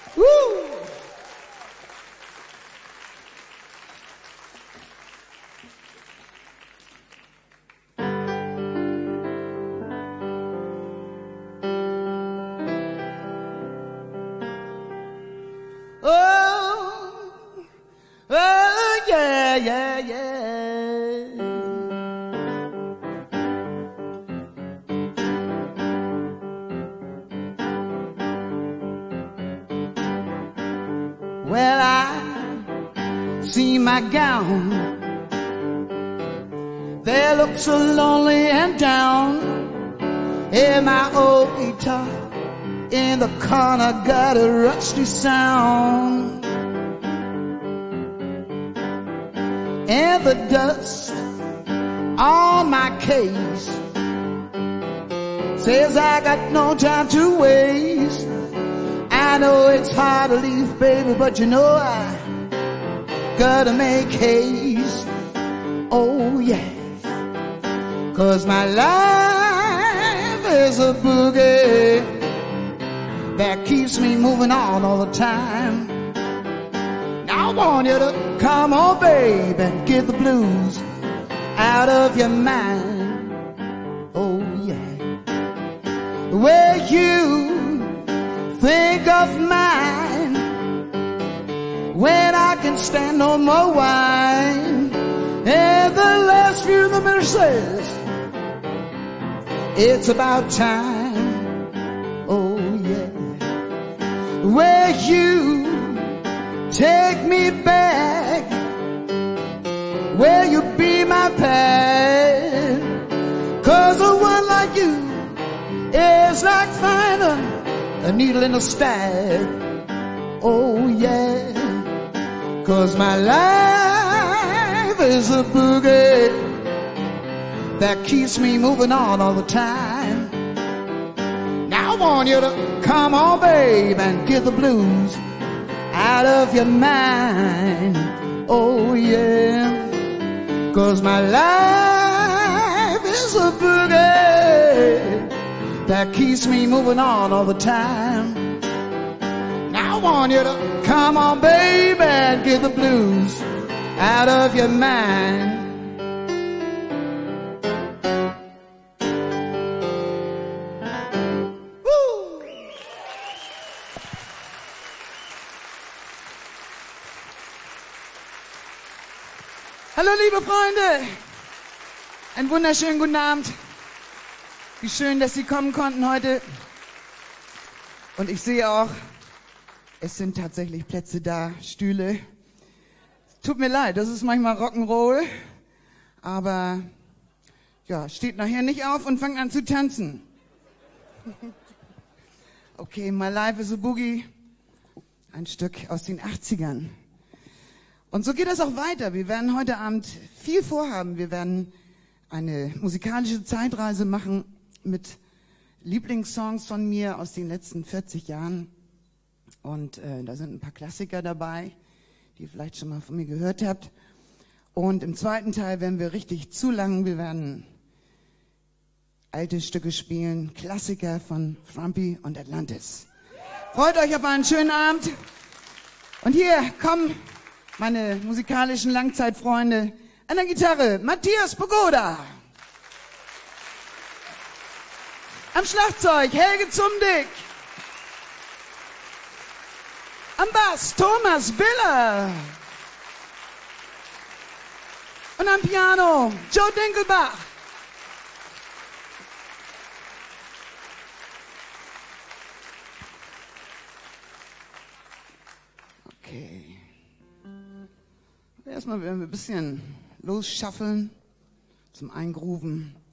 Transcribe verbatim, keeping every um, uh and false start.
Woo! Oh, oh, yeah, yeah, yeah. Well, I see my gown. They look so lonely and down. And my old guitar in the corner got a rusty sound. And the dust on my case says I got no time to waste. I know it's hard to leave, baby, but you know I gotta make haste. Oh, yes, 'cause my life is a boogie that keeps me moving on all the time. Now I want you to come on, baby, and get the blues out of your mind. Oh, yeah. The way you think of mine when I can stand no more wine. And the last few of the mirror says it's about time. Oh yeah. Where you take me back, where you be my past. 'Cause a one like you is like finding a needle in a stack. Oh yeah, 'cause my life is a boogie that keeps me moving on all the time. Now I want you to come on, babe, and get the blues out of your mind. Oh yeah, 'cause my life is a boogie that keeps me moving on all the time. Now I want you to come on, baby, and get the blues out of your mind. Woo! Hallo liebe Freunde, einen wunderschönen guten Abend. Wie schön, dass Sie kommen konnten heute. Und ich sehe auch, es sind tatsächlich Plätze da, Stühle. Tut mir leid, das ist manchmal Rock'n'Roll. Aber ja, steht nachher nicht auf und fangt an zu tanzen. Okay, My Life is a Boogie. Ein Stück aus den achtzigern. Und so geht es auch weiter. Wir werden heute Abend viel vorhaben. Wir werden eine musikalische Zeitreise machen mit Lieblingssongs von mir aus den letzten vierzig Jahren. Und äh, da sind ein paar Klassiker dabei, die ihr vielleicht schon mal von mir gehört habt. Und im zweiten Teil werden wir richtig zulangen. Wir werden alte Stücke spielen, Klassiker von Frumpy und Atlantis. Freut euch auf einen schönen Abend. Und hier kommen meine musikalischen Langzeitfreunde. An der Gitarre Matthias Pogoda. Am Schlagzeug Helge Zumdick. Am Bass Thomas Biller. Und am Piano Joe Dinkelbach. Okay. Erstmal werden wir ein bisschen losschaffeln zum Eingrooven.